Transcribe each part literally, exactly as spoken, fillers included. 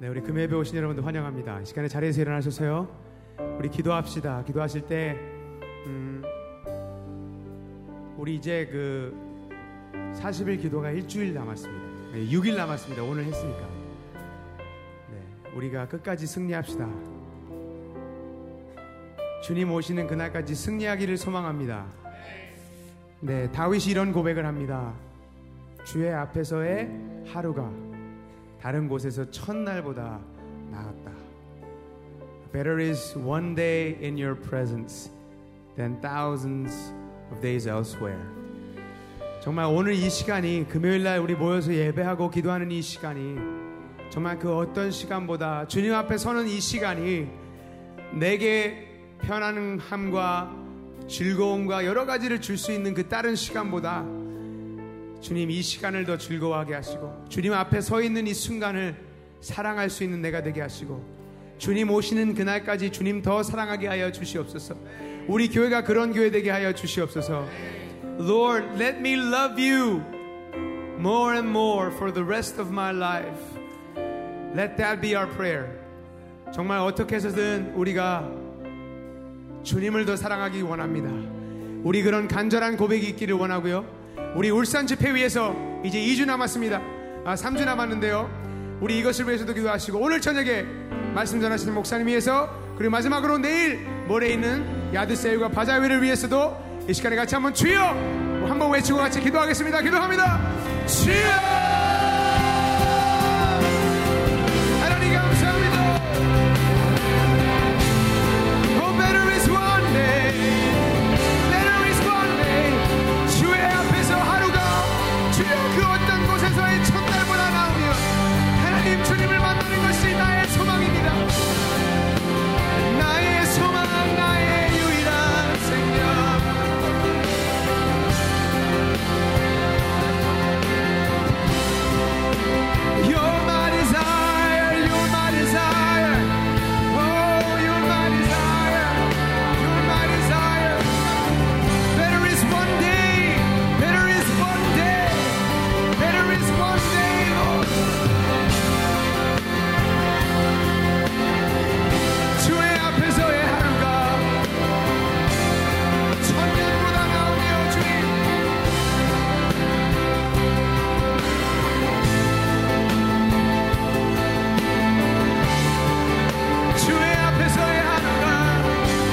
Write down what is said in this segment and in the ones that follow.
네, 우리 금요일에 오신 여러분들 환영합니다. 이 시간에 자리에서 일어나셔서요, 우리 기도합시다. 기도하실 때 음, 우리 이제 그 사십 일 기도가 일주일 남았습니다. 네, 육 일 남았습니다. 오늘 했으니까. 네, 우리가 끝까지 승리합시다. 주님 오시는 그날까지 승리하기를 소망합니다. 네, 다윗이 이런 고백을 합니다. 주의 앞에서의 하루가 다른 곳에서 첫날보다 나았다. Better is one day in your presence than thousands of days elsewhere. 정말 오늘 이 시간이, 금요일날 우리 모여서 예배하고 기도하는 이 시간이 정말 그 어떤 시간보다, 주님 앞에 서는 이 시간이 내게 편안함과 즐거움과 여러 가지를 줄 수 있는 그 다른 시간보다 주님 이 시간을 더 즐거워하게 하시고, 주님 앞에 서 있는 이 순간을 사랑할 수 있는 내가 되게 하시고, 주님 오시는 그날까지 주님 더 사랑하게 하여 주시옵소서. 우리 교회가 그런 교회 되게 하여 주시옵소서. Lord, let me love you more and more for the rest of my life. Let that be our prayer. 정말 어떻게 해서든 우리가 주님을 더 사랑하기 원합니다. 우리 그런 간절한 고백이 있기를 원하고요. 우리 울산 집회 위해서 이제 이 주 남았습니다. 아, 삼 주 남았는데요, 우리 이것을 위해서도 기도하시고, 오늘 저녁에 말씀 전하시는 목사님 위해서, 그리고 마지막으로 내일 모레 있는 야드세일과 바자회를 위해서도 이 시간에 같이 한번 주여 한번 외치고 같이 기도하겠습니다. 기도합니다. 주여, 하나님 감사합니다. Oh, better is one day, better is one day. 주의 앞에서 하루가 주여 그 어떤 곳에서의 첫날보다 나오며 하나님 주님을 만나는 것이 나의 소망입니다. 나의 소망, 나의 유일한 생명. You're my desire, you're my desire. Oh, you're my desire, you're my desire. Better is one day, better is one day, better is one day, Lord. 주의 앞에서의 하루가 천년보다 나오며 주님, 주의 앞에서의 하루가,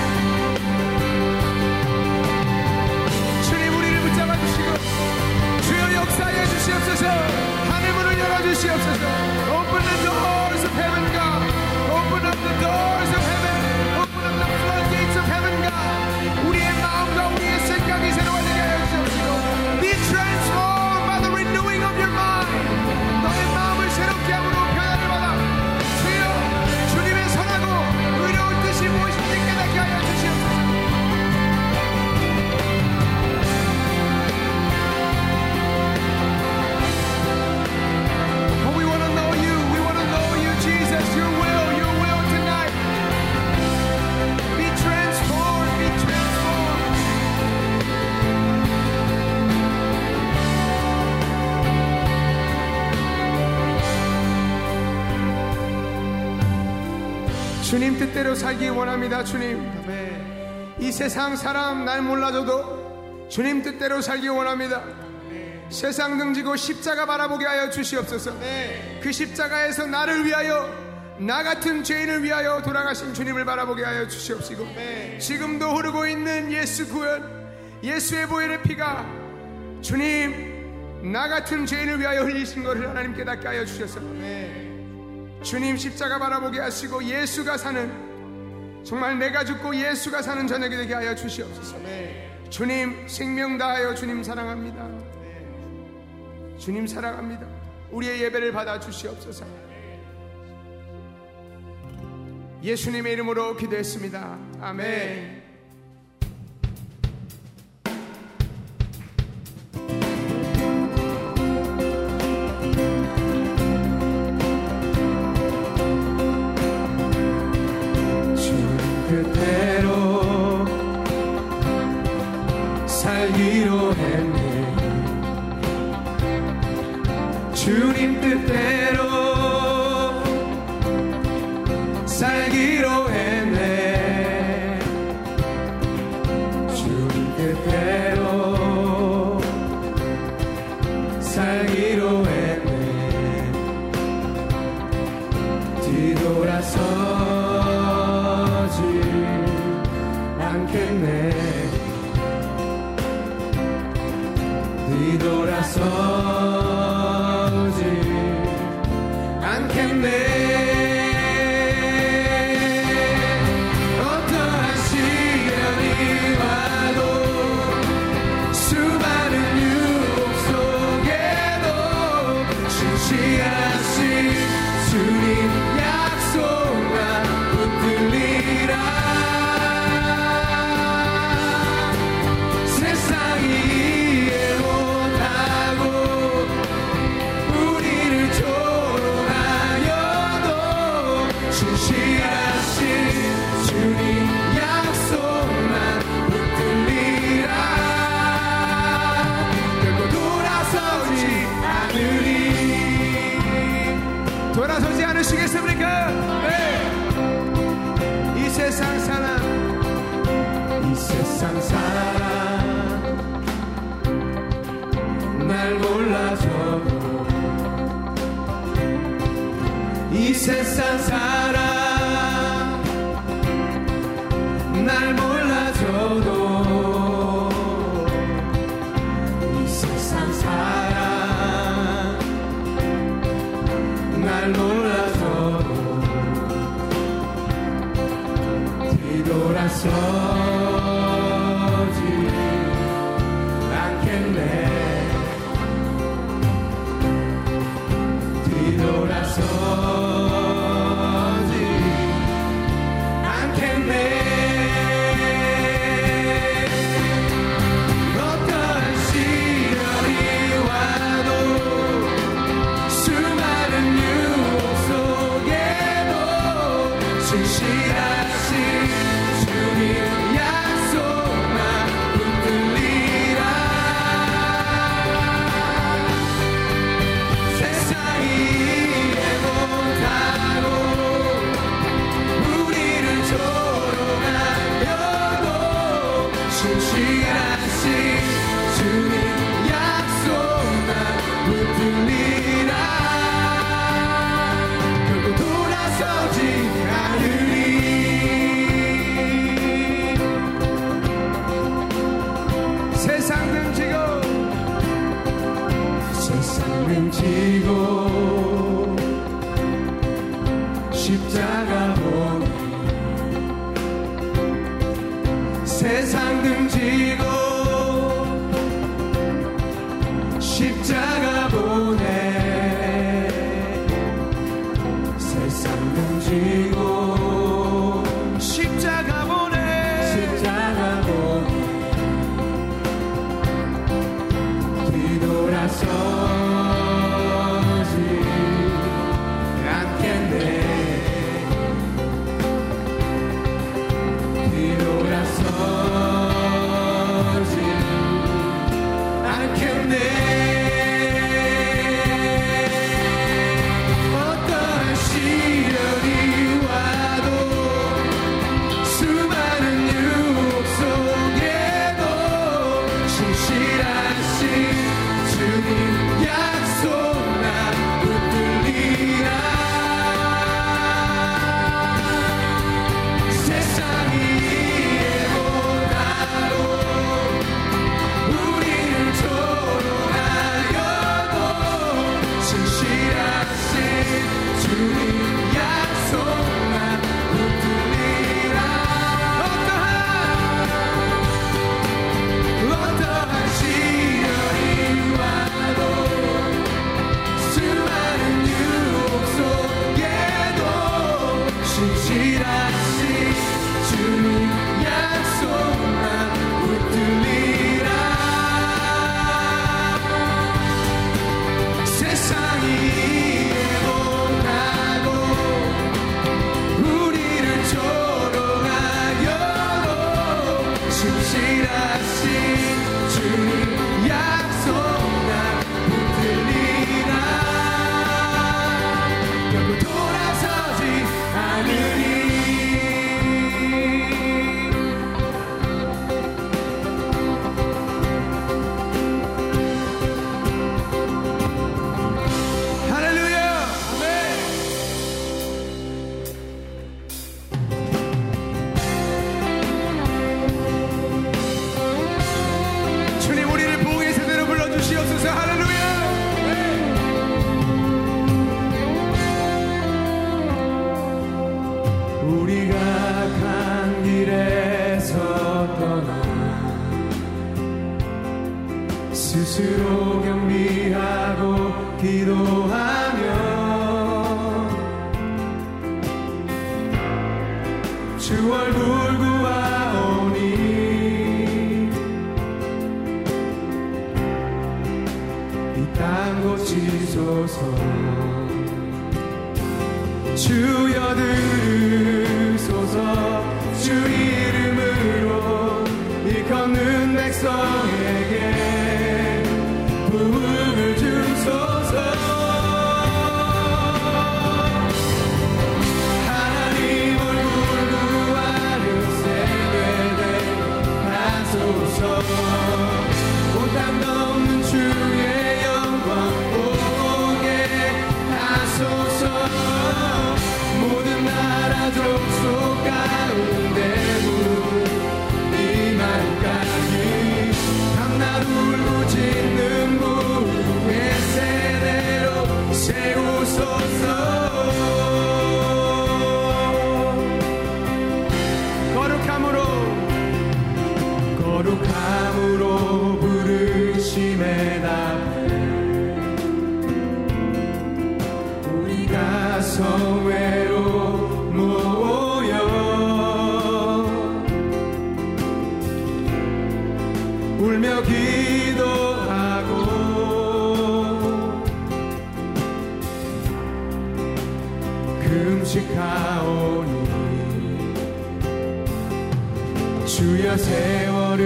주님 우리를 붙잡아 주시고 주여 역사해 주시옵소서. 하늘 문을 열어 주시옵소서. Open the doors of heaven, God. Open up the doors of heaven. Open up the floodgates of heaven, God. 우리의 마음과 우리의 생각이 새로워지게 하여 주시옵시고, Be transformed by the renewing of your mind. 너의 마음을 새롭게 함으로 변화를 받아 주여 주님의 선하고 의로운 뜻이 무엇인지 깨닫게 하여 주시옵소서. Oh, we want to know you. We want to know you, Jesus. Your will, your will tonight. Be transformed, be transformed. 주님 뜻대로 살기 원합니다. 주님, 이 세상 사람 날 몰라줘도 주님 뜻대로 살기 원합니다. 세상 등지고 십자가 바라보게 하여 주시옵소서. 그 십자가에서 나를 위하여, 나 같은 죄인을 위하여 돌아가신 주님을 바라보게 하여 주시옵시고, 지금도 흐르고 있는 예수 구원, 예수의 보혈의 피가 주님 나 같은 죄인을 위하여 흘리신 것을 하나님 깨닫게 하여 주셔서 주님 십자가 바라보게 하시고, 예수가 사는, 정말 내가 죽고 예수가 사는 저녁이 되게 하여 주시옵소서. 주님 생명 다하여 주님 사랑합니다. 주님 사랑합니다. 우리의 예배를 받아 주시옵소서. 예수님의 이름으로 기도했습니다. 아멘. 그대로 살기로 했네. 주님 뜻대로 충실하신 주님 약속만 붙들리라. 세상이 이해 못하고 우리를 조롱하여도 충실하신 주님 약속만 붙들리라. 결코 돌아서지 않으리. 돌아서지 않으시겠습니까? 네. 이 세상 사람, 이 세상 사람 날 몰라줘도, 이 세상 사람 날 몰라줘도, 이 세상 사람 날 몰라줘도 뒤돌아서지 않겠네. 뒤돌아서지 않겠네. 어떠한 시련이 와도 수많은 유혹 속에도 충실하신 주님 약속만 붙들리라. 세상이 이해 못하고 우리를 조롱하여도 충실하신 주님 약속만 붙들리라. 결코 돌아서지 않으리. 세상 등지고 세상 등지고 십자가 보니, 세상 등지고 십자가 보내. 세상 등지고 십자가 보내. 십자가 보내. 뒤돌아서지 않겠네. 뒤돌아서지 않겠네. 어떠한 시련이 와도 수많은 유혹 속에도 충실하신 주님 약속만 붙들리라. 세상이 이해 못하고 우리를 조롱하여도 충실하신 주님 약속만 붙들리라. 어떠한 어떠한 시련이 와도 수많은 유혹 속에도 충실하신 주님 약속만 붙들리라. 세상이 이해 못하고 우리를 조롱하여도 충실하신 주님 약속만 붙들리라. 결코 돌아서지 않으리. 할렐루야. 아멘. 주님 우리를 복의 세대로 불러주시옵소서. 할렐루야. 우리가 간 길에서 떠나 스스로 경비하고 기도하 구하며 주 얼굴 구하오니 이 땅 고치소서. 주여 들으소서. 주 이름으로 일컫는 백성에게 부흥을 주소서. 하나님 얼굴 구하는 세대들 하소서. 온 땅 덮는 주의 영광 보게 하소서. 모든 나라 족속 가운데 이날까지 강날 울고 짖는 무의 세대로 세우소서. 거룩함으로 거룩함으로 부르심에 답해 우리가 성회로 모여 울며 기도하고 금식하오니 주여 세월을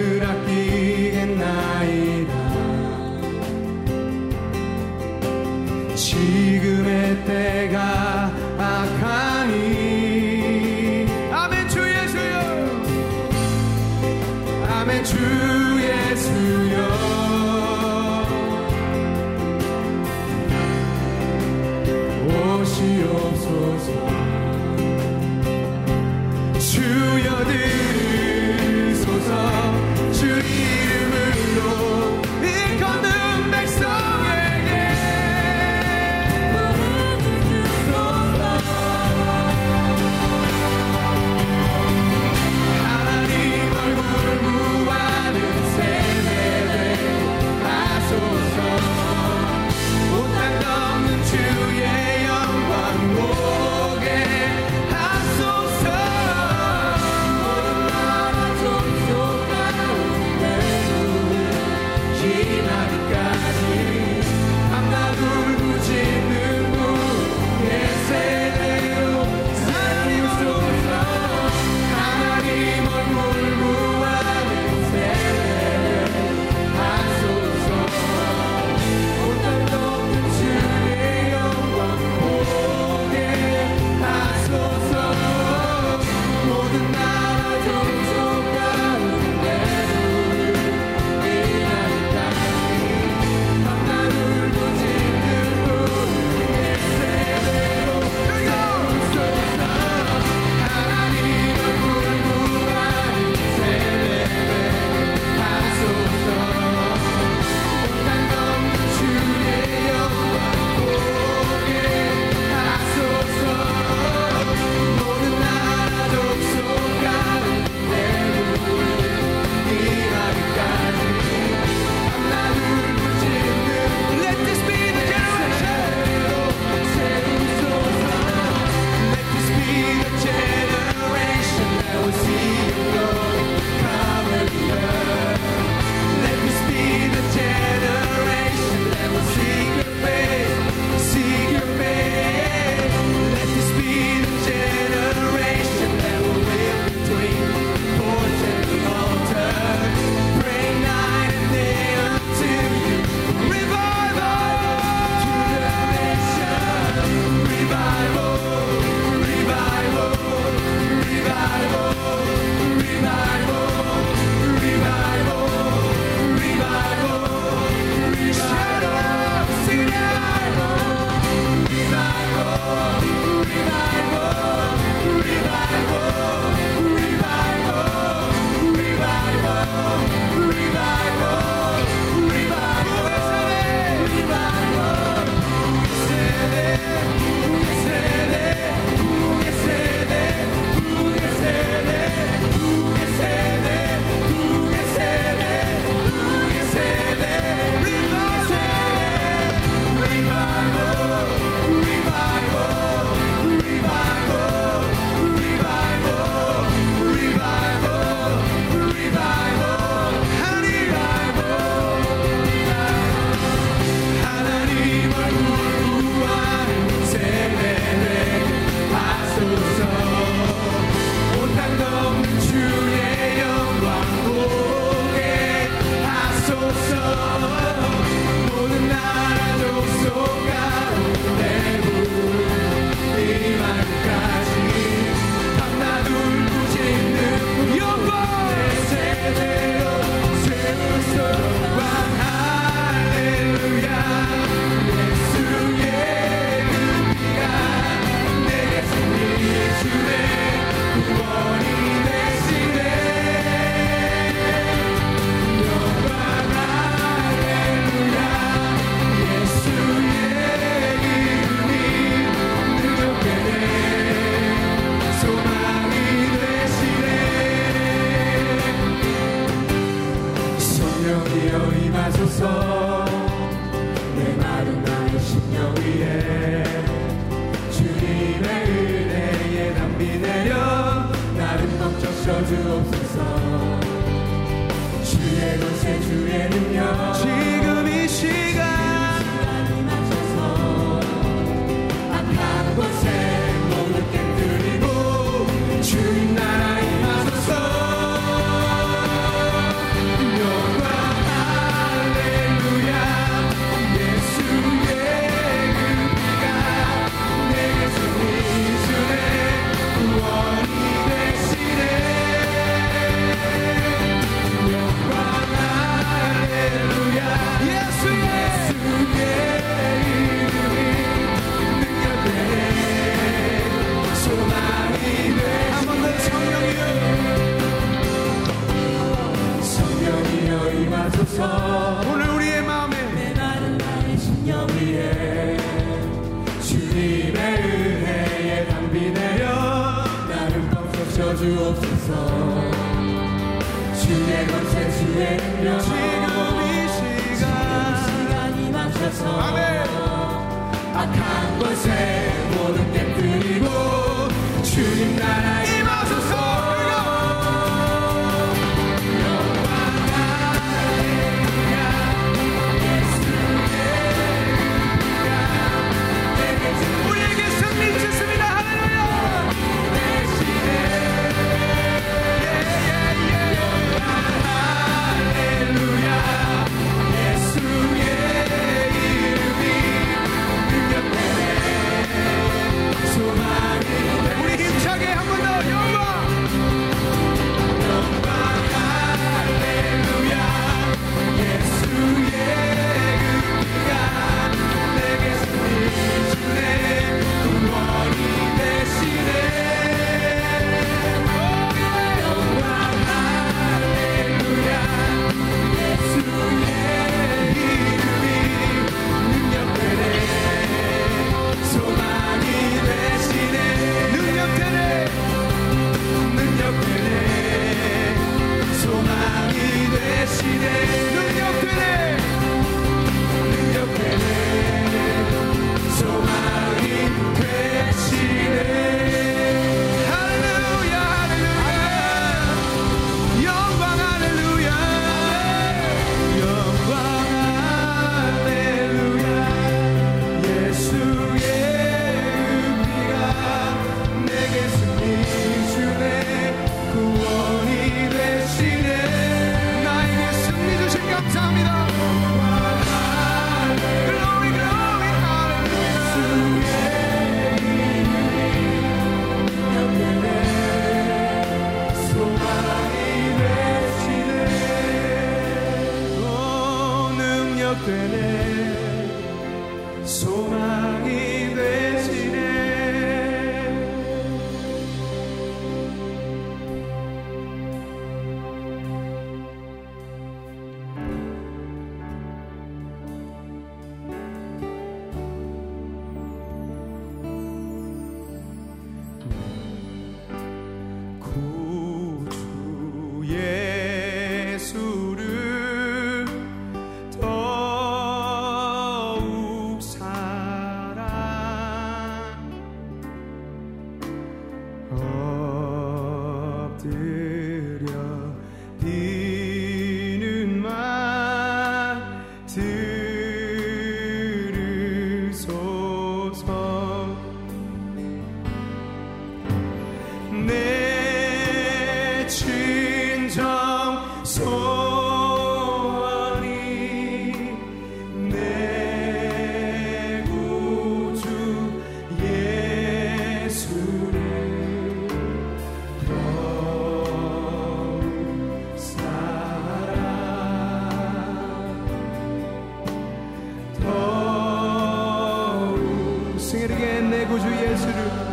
아끼겠나이다. 지금의 때가 악하니 아멘. 주 예수여 아멘. 주 예수여 오시옵소서. 주여 들으소서. 주 이름으로 일컫는 백성에게 부흥을 주소서. 하나님 얼굴 구하는 세대들 하소서. 온 땅 덮는 주의 영광 보게 주옵소서. 주의 권세 주의 능력 지금 이 시간 악한 곳에 모든 깨뜨리고 주님 나라 임하소서. 영광 할렐루야. 예수의 그 피가 내게 승리 주네. 구원이 되시네. 영광 할렐루야. 예수의 예수의 이름이 능력되네. 소망이 돼. 한 번 더 성령이여 성령이여 임하소서. 오늘 우리의 마음에 메마른 나의 심령 위에 주님의 은혜에 담비 내려 나를 덮으셔 주옵소서. 주의 권세 주의 능력 지금 이 시간 시간 임하셔서 아멘. 악한 곳에 모든 깨뜨리고 주님 나라 임하소서. 영광 할렐루야. 예수의 피가 내게 우리에게 승리 주십니다. 할렐루야. 대신에 영광 할렐루야. 예수의 이름이 능력되네. 소망이 우리 힘차게 한 번 더 영광 영광 할렐루야. 예수의 그 피가 내게 승리 주네. 구원이 되시네. 영광 할렐루야. 예수의 이름이 능력되네. 소망이 되시네. 능력되네. 능력되네. 소망이 되시네. 능력되네. 능력되네. 소망이 되시네. 할렐루야. 할렐루야. 영광 할렐루야. 영광 할렐루야. 예수의 피가 내게 승리 주네. 구원이 되시네. 나에게 승리 주신 감사합니다. Glory, glory, 능력되네. 소망이 되시네. 구주 예수를 더욱 사랑 엎드려 비는 말 들으소서. 내 진정 소원이 내 구주 예수를 더욱 사랑 더욱 승리에게 내 구주 예수를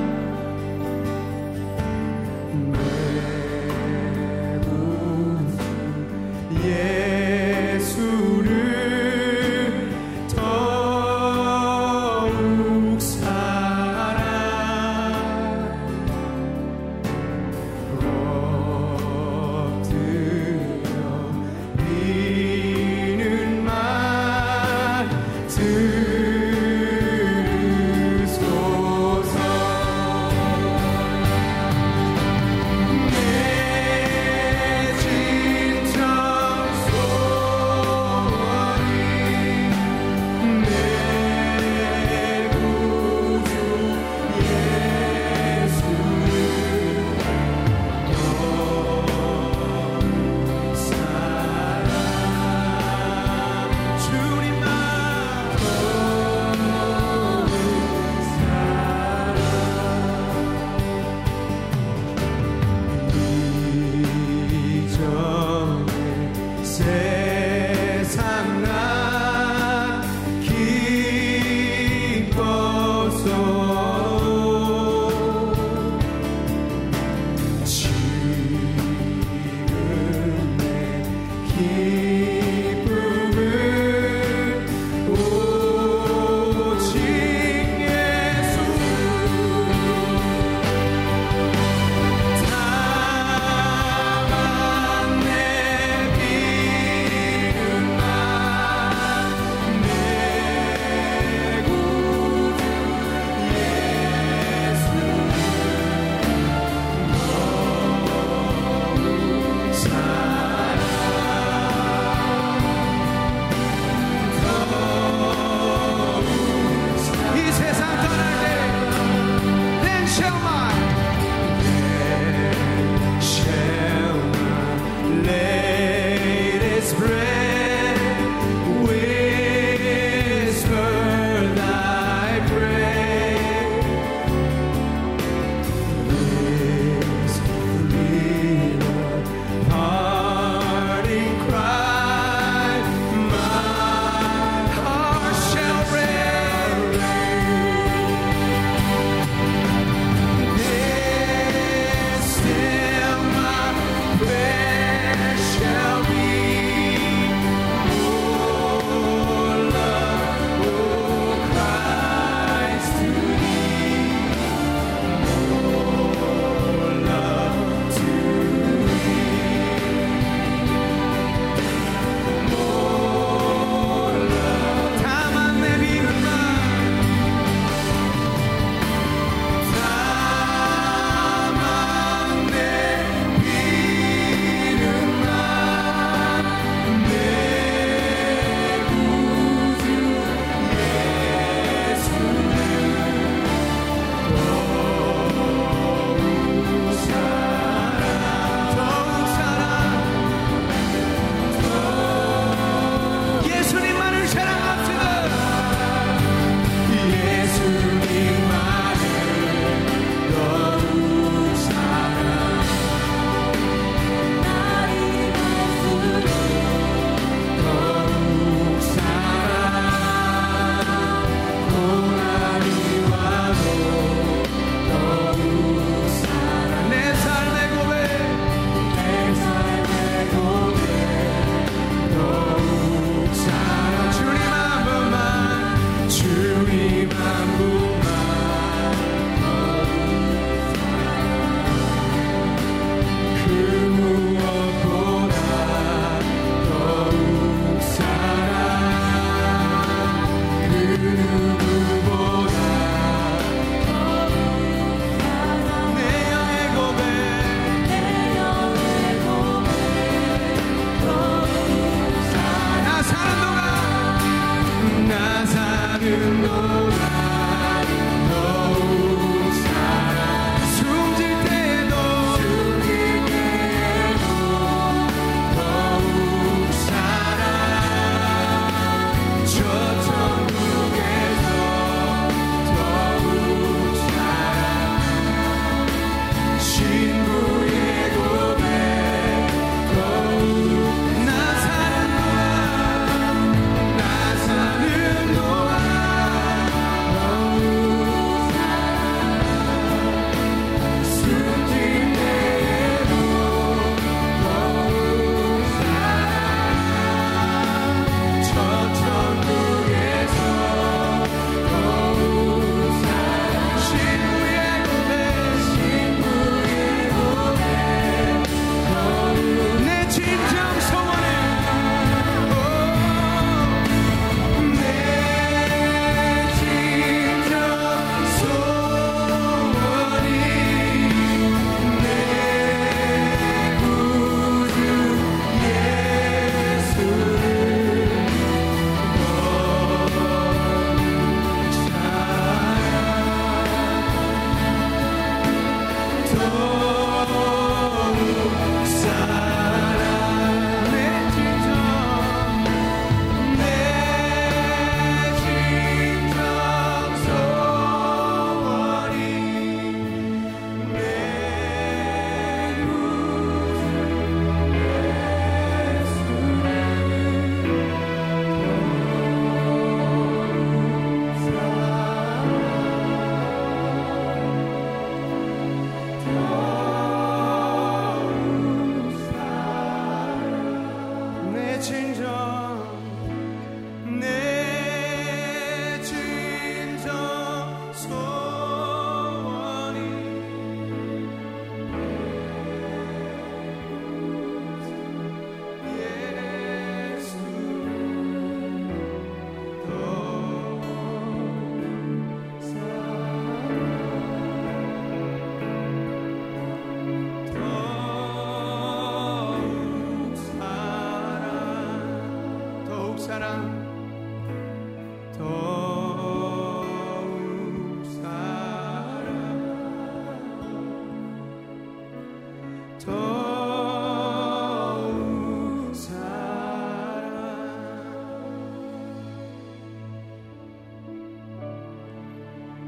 예수를 더욱 사랑 엎드려 비는 말 들으소서.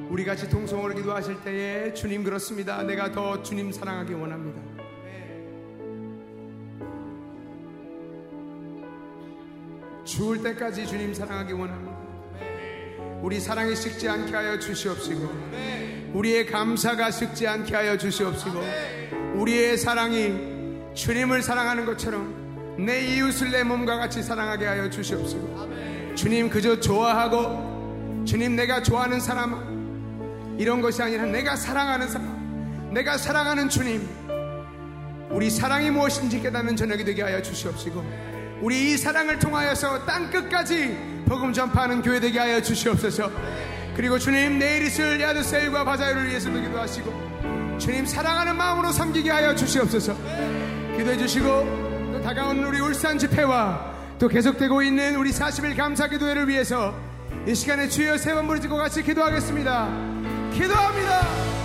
우리 같이 통성으로 기도하실 때에 주님 그렇습니다. 내가 더 주님 사랑하기 원합니다. 죽을 때까지 주님 사랑하기 원합니다. 우리 사랑이 식지 않게 하여 주시옵시고, 우리의 감사가 식지 않게 하여 주시옵시고, 우리의 사랑이 주님을 사랑하는 것처럼 내 이웃을 내 몸과 같이 사랑하게 하여 주시옵시고, 주님 그저 좋아하고 주님 내가 좋아하는 사람 이런 것이 아니라 내가 사랑하는 사람, 내가 사랑하는 주님, 우리 사랑이 무엇인지 깨닫는 저녁이 되게 하여 주시옵시고, 우리 이 사랑을 통하여서 땅끝까지 복음 전파하는 교회 되게 하여 주시옵소서. 그리고 주님 내일 있을 야드세일과 바자유를 위해서도 기도하시고, 주님 사랑하는 마음으로 섬기게 하여 주시옵소서. 기도해 주시고, 또 다가오는 우리 울산 집회와 또 계속되고 있는 우리 사십 일 감사기도회를 위해서 이 시간에 주여 세 번 부르짖고 같이 기도하겠습니다. 기도합니다.